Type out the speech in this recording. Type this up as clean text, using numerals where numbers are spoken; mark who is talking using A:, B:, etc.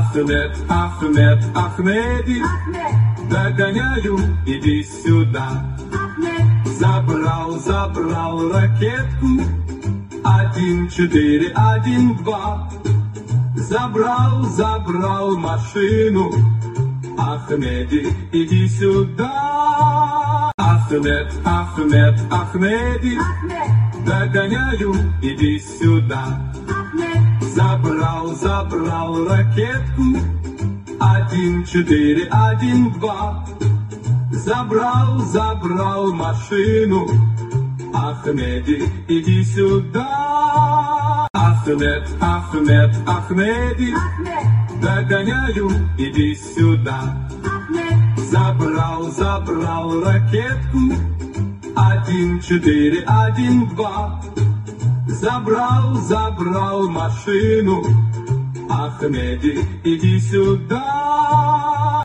A: Ахмед, Ахмед, Ахмеди, догоняю, иди сюда. Забрал ракетку, 1, 4, 1, 2. Забрал машину, Ахмеди, иди сюда. Ахмед, Ахмед, Ахмеди, догоняю, иди сюда. Забрал ракетку, 1, 4, 1, 2. Забрал машину, Ахмеди, иди сюда. Ахмед, Ахмед, Ахмеди, догоняю, иди сюда. Забрал ракетку, 1, 4, 1, 2. Забрал машину, Ахмеди, иди сюда.